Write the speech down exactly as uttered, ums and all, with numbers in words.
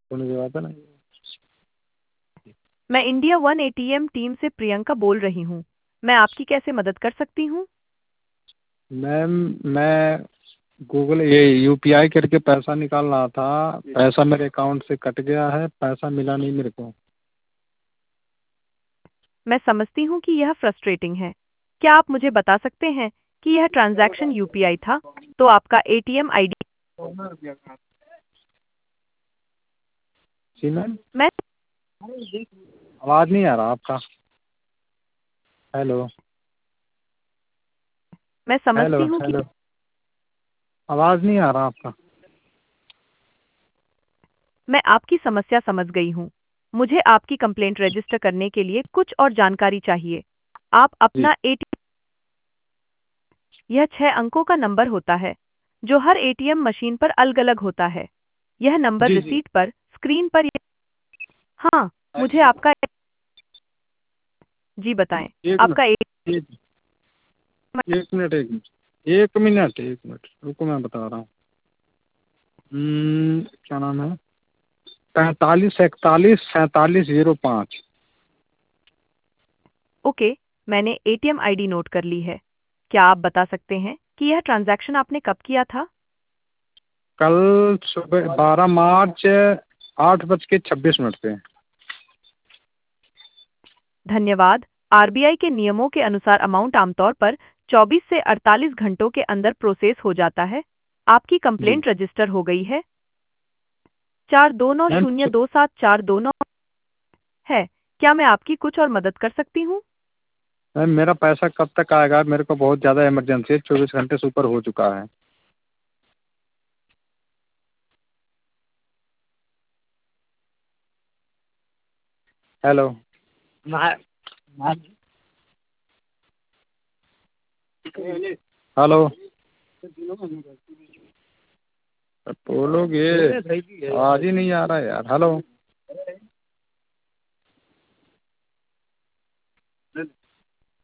सुन के बात है ना। मैं इंडिया वन एटीएम टीम से प्रियंका बोल रही हूँ। मैं आपकी कैसे मदद कर सकती हूँ? मैम मैं गूगल ये यूपीआई करके पैसा निकाल रहा था, पैसा मेरे अकाउंट से कट गया है, पैसा मिला नहीं मेरे को। मैं समझती हूँ कि यह फ्रस्ट्रेटिंग है। क्या आप मुझे बता सकते हैं कि यह ट्रांजैक्शन यूपीआई था? तो आपका एटीएम आईडी। जी मैम, मैं आवाज़ नहीं आ रहा आपका। हेलो। मैं हेलो समझती हूँ कि हेलो, आवाज़ नहीं आ रहा आपका। मैं आपकी समस्या समझ गई हूँ। मुझे आपकी कंप्लेंट रजिस्टर करने के लिए कुछ और जानकारी चाहिए। आप जी अपना एटीएम। यह छह अंकों का नंबर होता है जो हर एटीएम मशीन पर अलग-अलग होता है। यह नंबर जी जी। रिसीट पर स्क्रीन पर। हाँ, मुझे आपका। जी बताएं। एक आपका मिनट, ए एक एक मिनट एक मिनट एक मिनट एक मिनट रुको, मैं बता रहा हूँ। हम्म, क्या नाम है? पैंतालीस इकतालीस सैंतालीस जीरो पाँच। ओके, मैंने एटीएम आईडी नोट कर ली है। क्या आप बता सकते हैं कि यह ट्रांजैक्शन आपने कब किया था? कल सुबह बारह मार्च, आठ बज के छब्बीस मिनट पे। धन्यवाद। आरबीआई के नियमों के अनुसार अमाउंट आमतौर पर चौबीस से अड़तालीस घंटों के अंदर प्रोसेस हो जाता है। आपकी जी कंप्लेंट रजिस्टर हो गई है। चार दो नौ मैम, शून्य दो सात चार दो नौ है। क्या मैं आपकी कुछ और मदद कर सकती हूँ? मैम मेरा पैसा कब तक आएगा? मेरे को बहुत ज़्यादा इमरजेंसी है, चौबीस घंटे से ऊपर हो चुका है। हेलो। हेलो। बोलोगे, आवाज ही नहीं आ रहा है यार। हेलो।